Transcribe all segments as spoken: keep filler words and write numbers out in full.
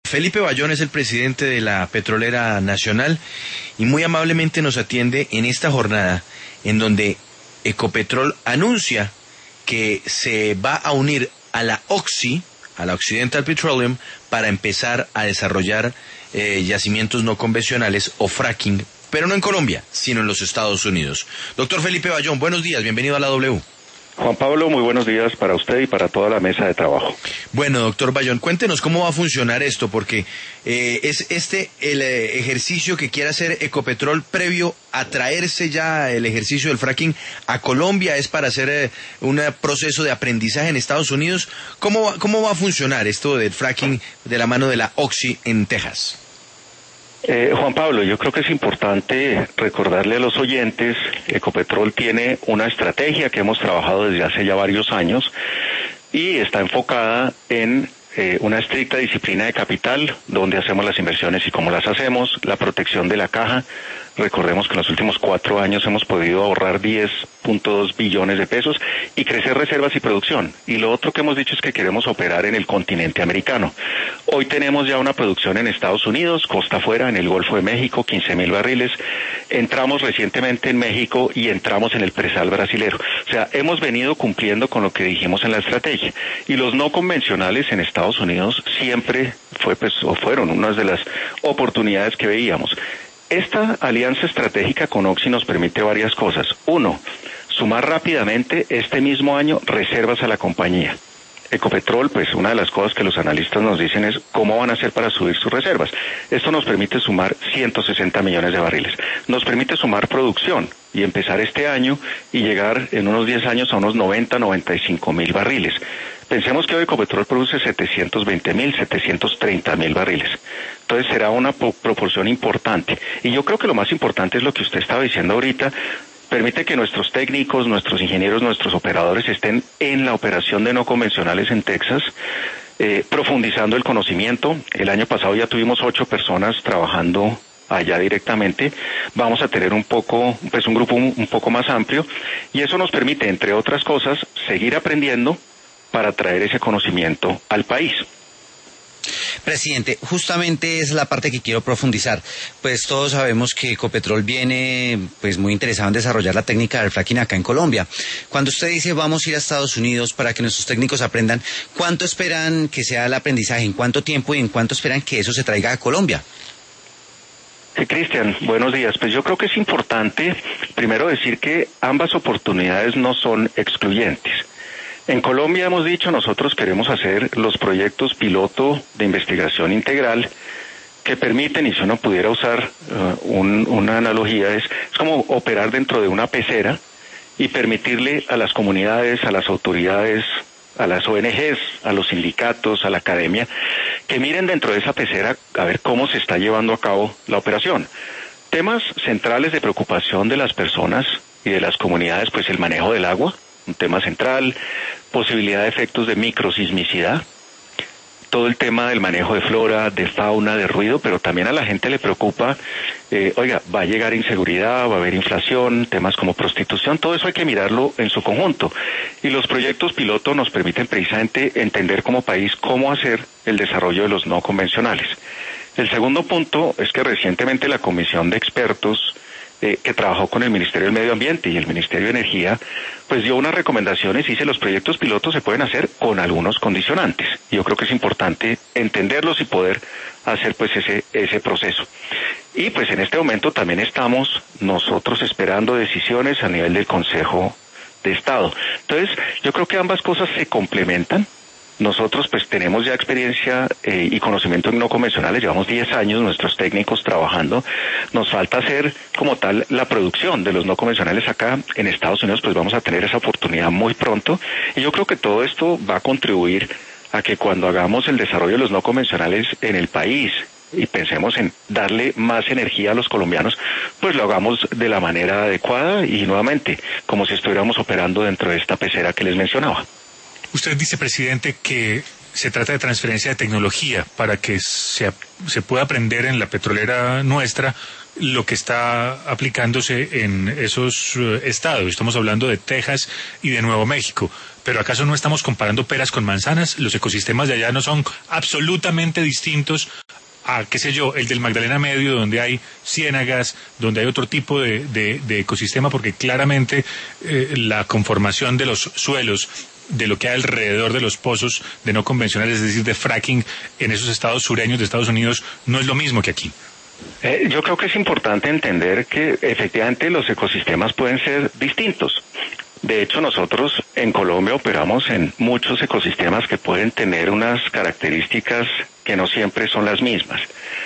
Felipe Bayón es el presidente de la Petrolera Nacional y muy amablemente nos atiende en esta jornada en donde Ecopetrol anuncia que se va a unir a la Oxy, a la Occidental Petroleum, para empezar a desarrollar eh, yacimientos no convencionales o fracking, pero no en Colombia, sino en los Estados Unidos. Doctor Felipe Bayón, buenos días, bienvenido a la W. Juan Pablo, muy buenos días para usted y para toda la mesa de trabajo. Bueno, doctor Bayón, cuéntenos cómo va a funcionar esto, porque eh, es este el eh, ejercicio que quiere hacer Ecopetrol previo a traerse ya el ejercicio del fracking a Colombia, es para hacer eh, un proceso de aprendizaje en Estados Unidos. ¿Cómo, ¿Cómo va a funcionar esto del fracking de la mano de la Oxy en Texas? Eh, Juan Pablo, yo creo que es importante recordarle a los oyentes, Ecopetrol tiene una estrategia que hemos trabajado desde hace ya varios años y está enfocada en eh, una estricta disciplina de capital, donde hacemos las inversiones y cómo las hacemos, la protección de la caja. Recordemos que en los últimos cuatro años hemos podido ahorrar diez punto dos billones de pesos y crecer reservas y producción. Y lo otro que hemos dicho es que queremos operar en el continente americano. Hoy tenemos ya una producción en Estados Unidos, costa afuera, en el Golfo de México, quince mil barriles. Entramos recientemente en México y entramos en el presal brasilero. O sea, hemos venido cumpliendo con lo que dijimos en la estrategia. Y los no convencionales en Estados Unidos siempre fue, pues, o fueron unas de las oportunidades que veíamos. Esta alianza estratégica con Oxy nos permite varias cosas. Uno, sumar rápidamente este mismo año reservas a la compañía. Ecopetrol, pues una de las cosas que los analistas nos dicen es cómo van a hacer para subir sus reservas. Esto nos permite sumar ciento sesenta millones de barriles. Nos permite sumar producción y empezar este año y llegar en unos diez años a unos noventa, noventa y cinco mil barriles. Pensemos que hoy Ecopetrol produce setecientos veinte mil, setecientos treinta mil barriles. Entonces será una po- proporción importante. Y yo creo que lo más importante es lo que usted estaba diciendo ahorita. Permite que nuestros técnicos, nuestros ingenieros, nuestros operadores estén en la operación de no convencionales en Texas, eh, profundizando el conocimiento. El año pasado ya tuvimos ocho personas trabajando allá directamente. Vamos a tener un poco, pues un grupo un, un poco más amplio, y eso nos permite, entre otras cosas, seguir aprendiendo para traer ese conocimiento al país. Presidente, justamente es la parte que quiero profundizar. Pues todos sabemos que Ecopetrol viene pues muy interesado en desarrollar la técnica del fracking acá en Colombia. Cuando usted dice vamos a ir a Estados Unidos para que nuestros técnicos aprendan, ¿cuánto esperan que sea el aprendizaje? ¿En cuánto tiempo y en cuánto esperan que eso se traiga a Colombia? Sí, Cristian, buenos días. Pues yo creo que es importante primero decir que ambas oportunidades no son excluyentes. En Colombia hemos dicho, nosotros queremos hacer los proyectos piloto de investigación integral que permiten, y si uno pudiera usar uh, un, una analogía, es, es como operar dentro de una pecera y permitirle a las comunidades, a las autoridades, a las O N Ges, a los sindicatos, a la academia, que miren dentro de esa pecera a ver cómo se está llevando a cabo la operación. Temas centrales de preocupación de las personas y de las comunidades, pues el manejo del agua, un tema central, posibilidad de efectos de microsismicidad, todo el tema del manejo de flora, de fauna, de ruido, pero también a la gente le preocupa, eh, oiga, va a llegar inseguridad, va a haber inflación, temas como prostitución, todo eso hay que mirarlo en su conjunto. Y los proyectos piloto nos permiten precisamente entender como país cómo hacer el desarrollo de los no convencionales. El segundo punto es que recientemente la Comisión de Expertos Eh, que trabajó con el Ministerio del Medio Ambiente y el Ministerio de Energía, pues dio unas recomendaciones y dice los proyectos pilotos se pueden hacer con algunos condicionantes. Yo creo que es importante entenderlos y poder hacer pues ese ese proceso. Y pues en este momento también estamos nosotros esperando decisiones a nivel del Consejo de Estado. Entonces, yo creo que ambas cosas se complementan. Nosotros pues tenemos ya experiencia eh, y conocimiento en no convencionales, llevamos diez años nuestros técnicos trabajando, nos falta hacer como tal la producción de los no convencionales acá en Estados Unidos, pues vamos a tener esa oportunidad muy pronto, y yo creo que todo esto va a contribuir a que cuando hagamos el desarrollo de los no convencionales en el país y pensemos en darle más energía a los colombianos, pues lo hagamos de la manera adecuada y nuevamente como si estuviéramos operando dentro de esta pecera que les mencionaba. Usted dice, presidente, que se trata de transferencia de tecnología para que se, se pueda aprender en la petrolera nuestra lo que está aplicándose en esos uh, estados. Estamos hablando de Texas y de Nuevo México. Pero ¿acaso no estamos comparando peras con manzanas? Los ecosistemas de allá no son absolutamente distintos a, qué sé yo, el del Magdalena Medio, donde hay ciénagas, donde hay otro tipo de, de, de ecosistema, porque claramente eh, la conformación de los suelos, de lo que hay alrededor de los pozos de no convencionales, es decir, de fracking en esos estados sureños de Estados Unidos, no es lo mismo que aquí. Eh, yo creo que es importante entender que efectivamente los ecosistemas pueden ser distintos. De hecho, nosotros en Colombia operamos en muchos ecosistemas que pueden tener unas características que no siempre son las mismas.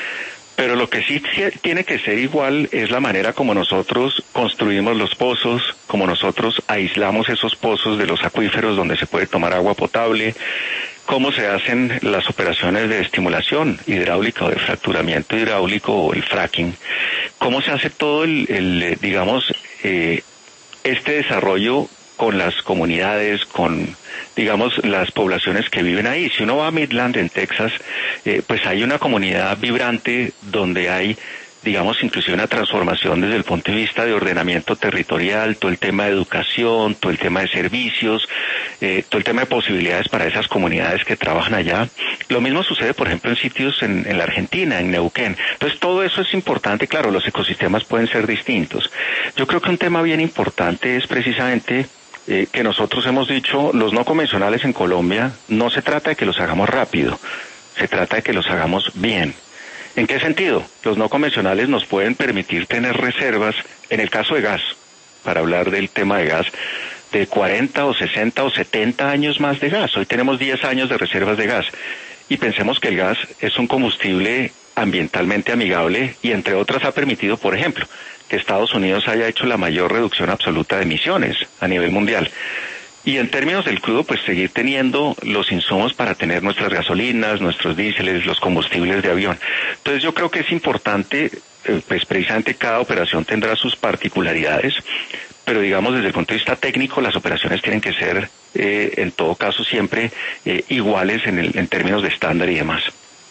Pero lo que sí tiene que ser igual es la manera como nosotros construimos los pozos, como nosotros aislamos esos pozos de los acuíferos donde se puede tomar agua potable, cómo se hacen las operaciones de estimulación hidráulica o de fracturamiento hidráulico o el fracking, cómo se hace todo el, el digamos, eh, este desarrollo con las comunidades, con, digamos, las poblaciones que viven ahí. Si uno va a Midland, en Texas, eh, pues hay una comunidad vibrante donde hay, digamos, inclusive una transformación desde el punto de vista de ordenamiento territorial, todo el tema de educación, todo el tema de servicios, eh, todo el tema de posibilidades para esas comunidades que trabajan allá. Lo mismo sucede, por ejemplo, en sitios en, en la Argentina, en Neuquén. Entonces, todo eso es importante. Claro, los ecosistemas pueden ser distintos. Yo creo que un tema bien importante es precisamente eh, que nosotros hemos dicho, los no convencionales en Colombia, no se trata de que los hagamos rápido, se trata de que los hagamos bien. ¿En qué sentido? Los no convencionales nos pueden permitir tener reservas, en el caso de gas, para hablar del tema de gas, de cuarenta o sesenta o setenta años más de gas. Hoy tenemos diez años de reservas de gas. Y pensemos que el gas es un combustible ambientalmente amigable y, entre otras, ha permitido, por ejemplo, que Estados Unidos haya hecho la mayor reducción absoluta de emisiones a nivel mundial. Y en términos del crudo, pues seguir teniendo los insumos para tener nuestras gasolinas, nuestros diéseles, los combustibles de avión. Entonces yo creo que es importante, eh, pues precisamente cada operación tendrá sus particularidades, pero digamos desde el punto de vista técnico las operaciones tienen que ser eh, en todo caso siempre eh, iguales en, el, en términos de estándar y demás.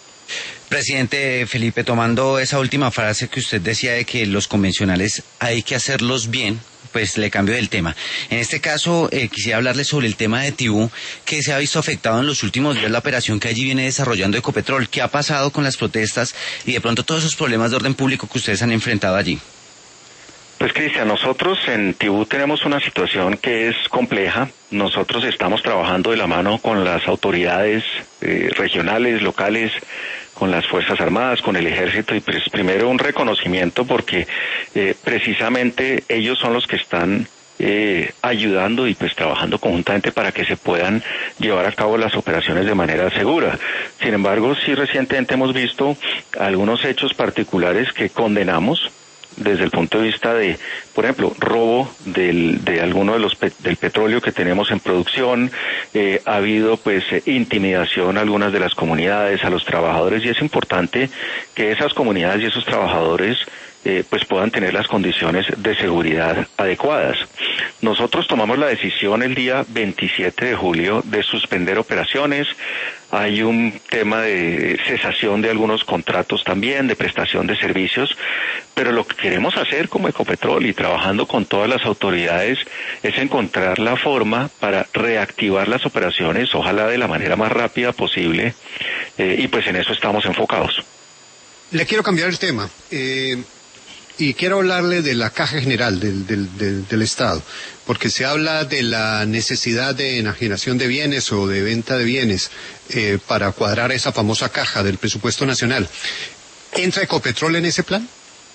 Presidente Felipe, tomando esa última frase que usted decía de que los convencionales hay que hacerlos bien, pues le cambio del tema. En este caso, eh, quisiera hablarle sobre el tema de Tibú, que se ha visto afectado en los últimos días la operación que allí viene desarrollando Ecopetrol. ¿Qué ha pasado con las protestas y de pronto todos esos problemas de orden público que ustedes han enfrentado allí? Pues Cristian, nosotros en Tibú tenemos una situación que es compleja. Nosotros estamos trabajando de la mano con las autoridades eh, regionales, locales, con las Fuerzas Armadas, con el Ejército, y pues primero un reconocimiento porque eh, precisamente ellos son los que están eh, ayudando y pues trabajando conjuntamente para que se puedan llevar a cabo las operaciones de manera segura. Sin embargo, sí recientemente hemos visto algunos hechos particulares que condenamos desde el punto de vista de, por ejemplo, robo del, de alguno de los pe del petróleo que tenemos en producción. Eh, ha habido pues eh, intimidación a algunas de las comunidades, a los trabajadores, y es importante que esas comunidades y esos trabajadores eh, pues puedan tener las condiciones de seguridad adecuadas. Nosotros tomamos la decisión el día veintisiete de julio de suspender operaciones. Hay un tema de cesación de algunos contratos también, de prestación de servicios, pero lo que queremos hacer como Ecopetrol y trabajando con todas las autoridades es encontrar la forma para reactivar las operaciones, ojalá de la manera más rápida posible, eh, y pues en eso estamos enfocados. Le quiero cambiar el tema. Eh... Y quiero hablarle de la Caja General del, del, del, del Estado, porque se habla de la necesidad de enajenación de bienes o de venta de bienes eh, para cuadrar esa famosa caja del presupuesto nacional. ¿Entra Ecopetrol en ese plan?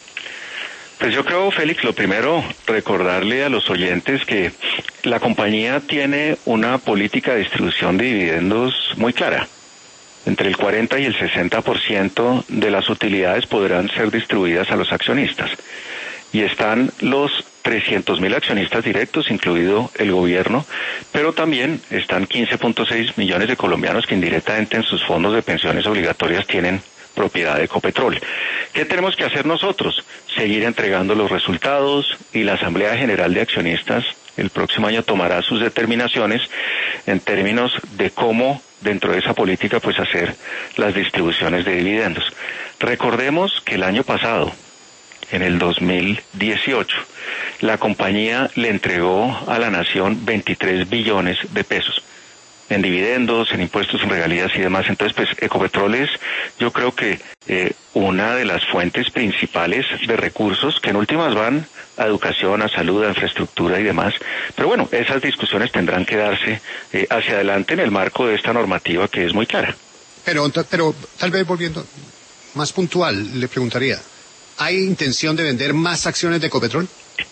Pues yo creo, Félix, lo primero, recordarle a los oyentes que la compañía tiene una política de distribución de dividendos muy clara. Entre el cuarenta y el sesenta por ciento de las utilidades podrán ser distribuidas a los accionistas. Y están los trescientos mil accionistas directos, incluido el gobierno, pero también están quince punto seis millones de colombianos que indirectamente en sus fondos de pensiones obligatorias tienen propiedad de Ecopetrol. ¿Qué tenemos que hacer nosotros? Seguir entregando los resultados, y la Asamblea General de Accionistas el próximo año tomará sus determinaciones en términos de cómo dentro de esa política pues hacer las distribuciones de dividendos. Recordemos que el año pasado en el dos mil dieciocho. La compañía le entregó a la nación veintitrés billones de pesos en dividendos, en impuestos, en regalías y demás. Entonces, pues Ecopetrol es, yo creo que eh, una de las fuentes principales de recursos que en últimas van a educación, a salud, a infraestructura y demás. Pero bueno, esas discusiones tendrán que darse eh, hacia adelante en el marco de esta normativa que es muy clara. Pero, pero tal vez volviendo más puntual, le preguntaría, ¿hay intención de vender más acciones de Ecopetrol?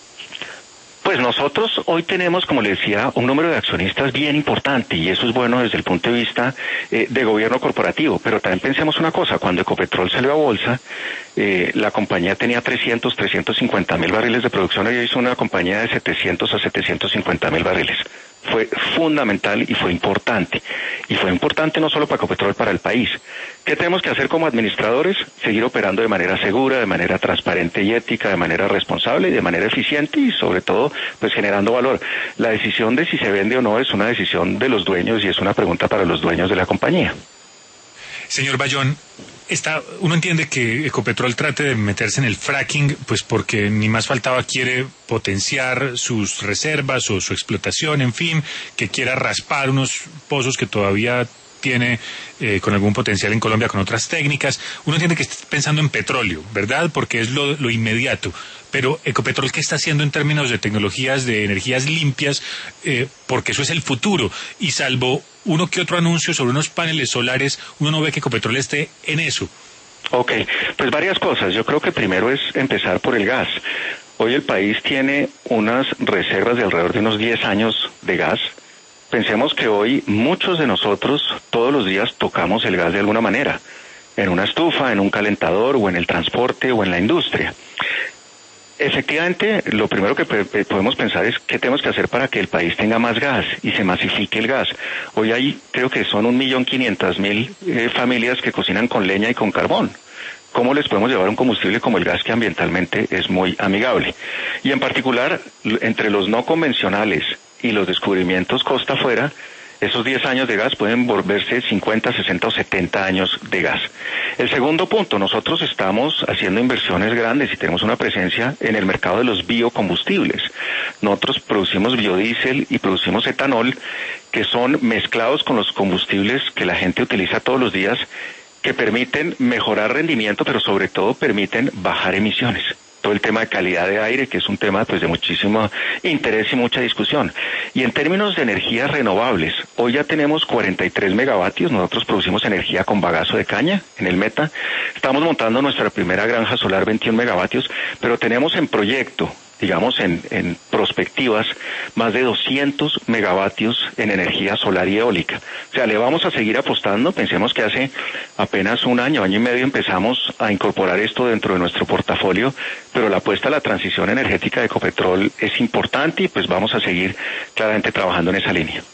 Pues nosotros hoy tenemos, como le decía, un número de accionistas bien importante y eso es bueno desde el punto de vista eh, de gobierno corporativo, pero también pensemos una cosa, cuando Ecopetrol salió a bolsa, eh, la compañía tenía trescientos, trescientos cincuenta mil barriles de producción y hoy es una compañía de setecientos a setecientos cincuenta mil barriles. Fue fundamental y fue importante. Y fue importante no solo para Ecopetrol, para el país. ¿Qué tenemos que hacer como administradores? Seguir operando de manera segura, de manera transparente y ética, de manera responsable y de manera eficiente y sobre todo, pues generando valor. La decisión de si se vende o no es una decisión de los dueños y es una pregunta para los dueños de la compañía. Señor Bayón, está, uno entiende que Ecopetrol trate de meterse en el fracking, pues porque ni más faltaba quiere potenciar sus reservas o su explotación, en fin, que quiera raspar unos pozos que todavía tiene eh, con algún potencial en Colombia con otras técnicas. Uno entiende que está pensando en petróleo, ¿verdad? Porque es lo, lo inmediato. Pero Ecopetrol, ¿qué está haciendo en términos de tecnologías, de energías limpias? Eh, porque eso es el futuro. Y salvo uno que otro anuncio sobre unos paneles solares, uno no ve que Ecopetrol esté en eso. Ok, pues varias cosas. Yo creo que primero es empezar por el gas. Hoy el país tiene unas reservas de alrededor de unos diez años de gas. Pensemos que hoy muchos de nosotros todos los días tocamos el gas de alguna manera, en una estufa, en un calentador o en el transporte o en la industria. Efectivamente, lo primero que podemos pensar es qué tenemos que hacer para que el país tenga más gas y se masifique el gas. Hoy hay, creo que son un millón quinientas mil eh, familias que cocinan con leña y con carbón. ¿Cómo les podemos llevar un combustible como el gas que ambientalmente es muy amigable? Y en particular, entre los no convencionales y los descubrimientos costa afuera, esos diez años de gas pueden volverse cincuenta, sesenta o setenta años de gas. El segundo punto, nosotros estamos haciendo inversiones grandes y tenemos una presencia en el mercado de los biocombustibles. Nosotros producimos biodiesel y producimos etanol, que son mezclados con los combustibles que la gente utiliza todos los días, que permiten mejorar rendimiento, pero sobre todo permiten bajar emisiones. Todo el tema de calidad de aire, que es un tema pues de muchísimo interés y mucha discusión. Y en términos de energías renovables, hoy ya tenemos cuarenta y tres megavatios, nosotros producimos energía con bagazo de caña en el Meta, estamos montando nuestra primera granja solar veintiún megavatios, pero tenemos en proyecto, digamos en, en perspectivas, más de doscientos megavatios en energía solar y eólica. O sea, le vamos a seguir apostando. Pensemos que hace apenas un año, año y medio empezamos a incorporar esto dentro de nuestro portafolio, pero la apuesta a la transición energética de Ecopetrol es importante y pues vamos a seguir claramente trabajando en esa línea.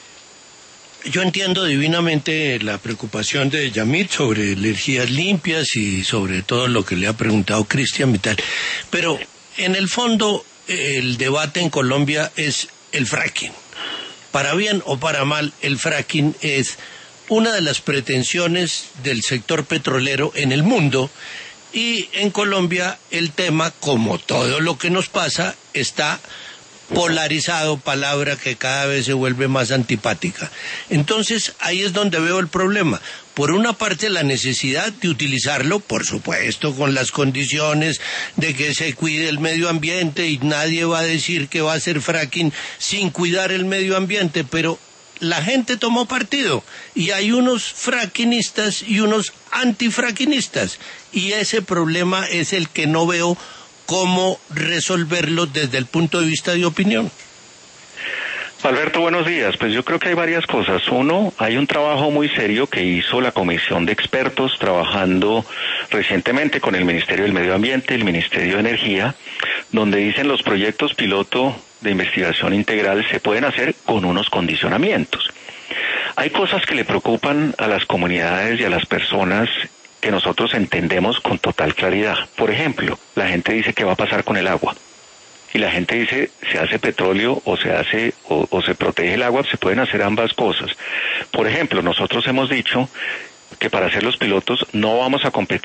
Yo entiendo divinamente la preocupación de Yamit sobre energías limpias y sobre todo lo que le ha preguntado Cristian Vital, pero en el fondo, el debate en Colombia es el fracking. Para bien o para mal, el fracking es una de las pretensiones del sector petrolero en el mundo y en Colombia el tema, como todo lo que nos pasa, está polarizado, palabra que cada vez se vuelve más antipática. Entonces, ahí es donde veo el problema. Por una parte, la necesidad de utilizarlo, por supuesto, con las condiciones de que se cuide el medio ambiente y nadie va a decir que va a hacer fracking sin cuidar el medio ambiente, pero la gente tomó partido y hay unos frackinistas y unos antifrackinistas y ese problema es el que no veo cómo resolverlo desde el punto de vista de opinión. Alberto, buenos días. Pues yo creo que hay varias cosas. Uno, hay un trabajo muy serio que hizo la Comisión de Expertos trabajando recientemente con el Ministerio del Medio Ambiente, el Ministerio de Energía, donde dicen los proyectos piloto de investigación integral se pueden hacer con unos condicionamientos. Hay cosas que le preocupan a las comunidades y a las personas que nosotros entendemos con total claridad. Por ejemplo, la gente dice qué va a pasar con el agua. Y la gente dice, se hace petróleo o se hace o, o se protege el agua, se pueden hacer ambas cosas. Por ejemplo, nosotros hemos dicho que para hacer los pilotos no vamos a competir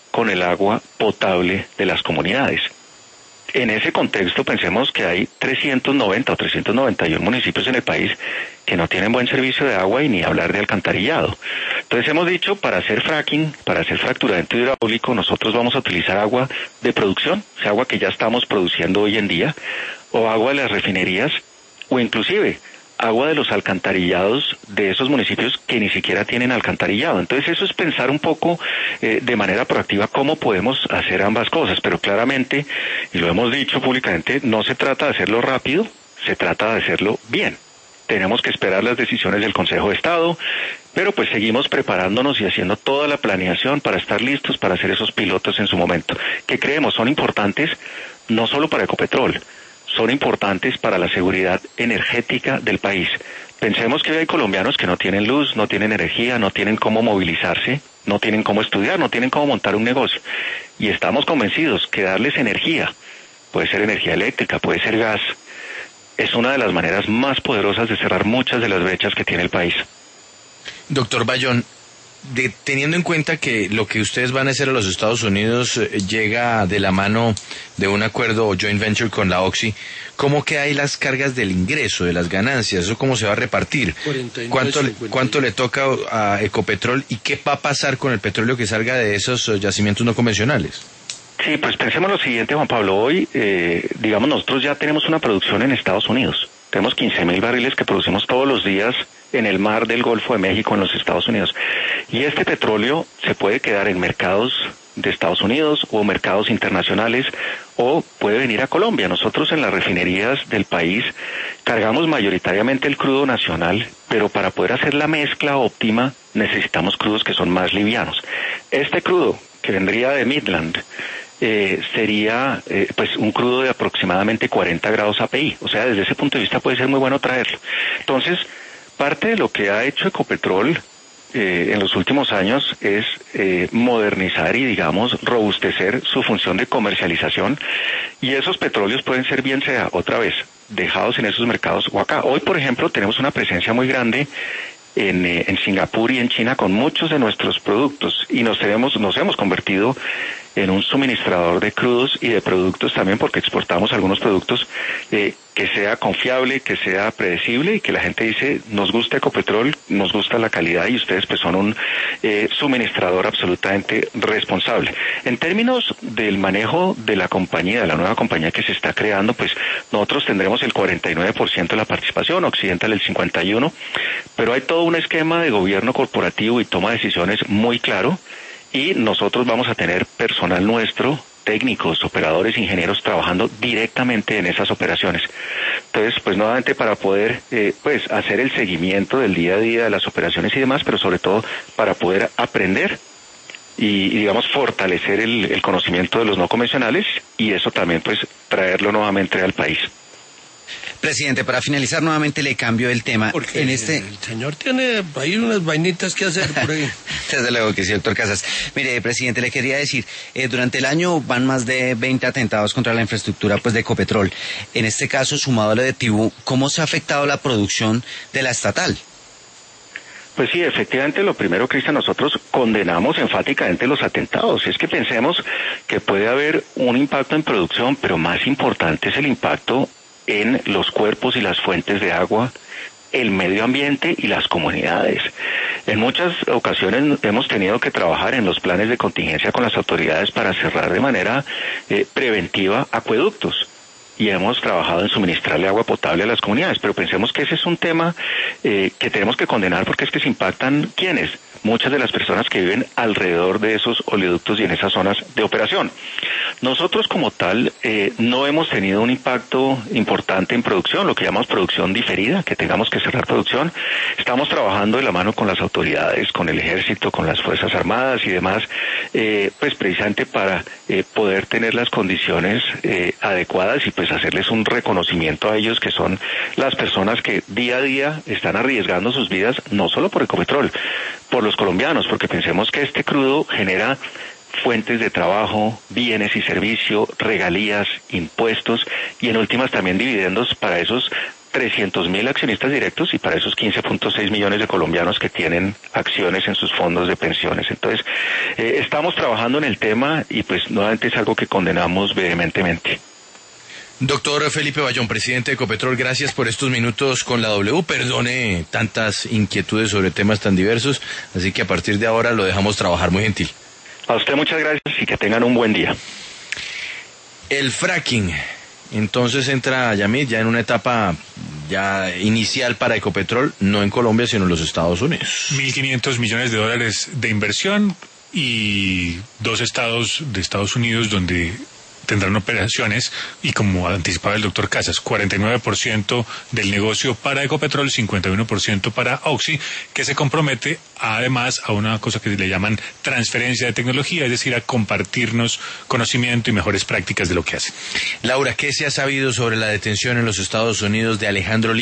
con el agua potable de las comunidades. En ese contexto pensemos que hay trescientos noventa o trescientos noventa y uno municipios en el país que no tienen buen servicio de agua y ni hablar de alcantarillado. Entonces hemos dicho, para hacer fracking, para hacer fracturamiento hidráulico, nosotros vamos a utilizar agua de producción, o sea, agua que ya estamos produciendo hoy en día, o agua de las refinerías, o inclusive agua de los alcantarillados de esos municipios que ni siquiera tienen alcantarillado. Entonces eso es pensar un poco eh, de manera proactiva cómo podemos hacer ambas cosas, pero claramente, y lo hemos dicho públicamente, no se trata de hacerlo rápido, se trata de hacerlo bien. Tenemos que esperar las decisiones del Consejo de Estado, pero pues seguimos preparándonos y haciendo toda la planeación para estar listos para hacer esos pilotos en su momento, que creemos son importantes no solo para Ecopetrol, son importantes para la seguridad energética del país. Pensemos que hoy hay colombianos que no tienen luz, no tienen energía, no tienen cómo movilizarse, no tienen cómo estudiar, no tienen cómo montar un negocio. Y estamos convencidos que darles energía, puede ser energía eléctrica, puede ser gas, es una de las maneras más poderosas de cerrar muchas de las brechas que tiene el país. Doctor Bayón, de, teniendo en cuenta que lo que ustedes van a hacer a los Estados Unidos eh, llega de la mano de un acuerdo o joint venture con la Oxy, ¿cómo que hay las cargas del ingreso, de las ganancias? ¿Eso cómo se va a repartir? ¿Cuánto, le, ¿Cuánto le toca a Ecopetrol y qué va a pasar con el petróleo que salga de esos yacimientos no convencionales? Sí, pues pensemos lo siguiente, Juan Pablo. Hoy, eh, digamos, nosotros ya tenemos una producción en Estados Unidos. Tenemos quince mil barriles que producimos todos los días en el mar del Golfo de México, en los Estados Unidos. Y este petróleo se puede quedar en mercados de Estados Unidos o mercados internacionales o puede venir a Colombia. Nosotros en las refinerías del país cargamos mayoritariamente el crudo nacional, pero para poder hacer la mezcla óptima necesitamos crudos que son más livianos. Este crudo que vendría de Midland Eh, sería eh, pues un crudo de aproximadamente cuarenta grados A P I, o sea, desde ese punto de vista puede ser muy bueno traerlo. Entonces, parte de lo que ha hecho Ecopetrol eh, en los últimos años es eh, modernizar y, digamos, robustecer su función de comercialización, y esos petróleos pueden ser, bien sea, otra vez, dejados en esos mercados o acá. Hoy, por ejemplo, tenemos una presencia muy grande En, eh, en Singapur y en China con muchos de nuestros productos, y nos hemos, nos hemos convertido en un suministrador de crudos y de productos también, porque exportamos algunos productos eh, que sea confiable, que sea predecible y que la gente dice, nos gusta Ecopetrol, nos gusta la calidad, y ustedes pues son un eh, suministrador absolutamente responsable. En términos del manejo de la compañía, de la nueva compañía que se está creando, pues nosotros tendremos el cuarenta y nueve por ciento de la participación, Occidental el cincuenta y uno por ciento, pero hay todo un esquema de gobierno corporativo y toma de decisiones muy claro, y nosotros vamos a tener personal nuestro, técnicos, operadores, ingenieros trabajando directamente en esas operaciones. Entonces, pues nuevamente para poder eh, pues hacer el seguimiento del día a día de las operaciones y demás, pero sobre todo para poder aprender y, y digamos fortalecer el, el conocimiento de los no convencionales, y eso también pues traerlo nuevamente al país. Presidente, para finalizar nuevamente le cambio el tema. Porque en este... el señor tiene ahí unas vainitas que hacer por ahí. Desde luego que sí, doctor Casas. Mire, presidente, le quería decir, eh, durante el año van más de veinte atentados contra la infraestructura pues de Ecopetrol. En este caso, sumado a lo de Tibú, ¿cómo se ha afectado la producción de la estatal? Pues sí, efectivamente, lo primero, Cristian, nosotros condenamos enfáticamente los atentados. Es que pensemos que puede haber un impacto en producción, pero más importante es el impacto en los cuerpos y las fuentes de agua, el medio ambiente y las comunidades. En muchas ocasiones hemos tenido que trabajar en los planes de contingencia con las autoridades para cerrar de manera eh, preventiva acueductos, y hemos trabajado en suministrarle agua potable a las comunidades, pero pensemos que ese es un tema eh, que tenemos que condenar, porque es que se impactan, ¿quiénes? Muchas de las personas que viven alrededor de esos oleoductos y en esas zonas de operación. Nosotros como tal eh, no hemos tenido un impacto importante en producción, lo que llamamos producción diferida, que tengamos que cerrar producción. Estamos trabajando de la mano con las autoridades, con el ejército, con las Fuerzas Armadas y demás, eh, pues precisamente para eh, poder tener las condiciones eh, adecuadas y pues hacerles un reconocimiento a ellos, que son las personas que día a día están arriesgando sus vidas, no solo por Ecopetrol, por los colombianos, porque pensemos que este crudo genera fuentes de trabajo, bienes y servicios, regalías, impuestos y en últimas también dividendos para esos trescientos mil accionistas directos y para esos quince punto seis millones de colombianos que tienen acciones en sus fondos de pensiones. Entonces, eh, estamos trabajando en el tema y pues nuevamente es algo que condenamos vehementemente. Doctor Felipe Bayón, presidente de Ecopetrol, gracias por estos minutos con la W. Perdone tantas inquietudes sobre temas tan diversos, así que a partir de ahora lo dejamos trabajar. Muy gentil. A usted muchas gracias y que tengan un buen día. El fracking. Entonces entra Yamit ya en una etapa ya inicial para Ecopetrol, no en Colombia, sino en los Estados Unidos. mil quinientos millones de dólares de inversión y dos estados de Estados Unidos donde tendrán operaciones y, como anticipaba el doctor Casas, cuarenta y nueve por ciento del negocio para Ecopetrol, cincuenta y uno por ciento para Oxy, que se compromete además a una cosa que le llaman transferencia de tecnología, es decir, a compartirnos conocimiento y mejores prácticas de lo que hacen. Laura, ¿qué se ha sabido sobre la detención en los Estados Unidos de Alejandro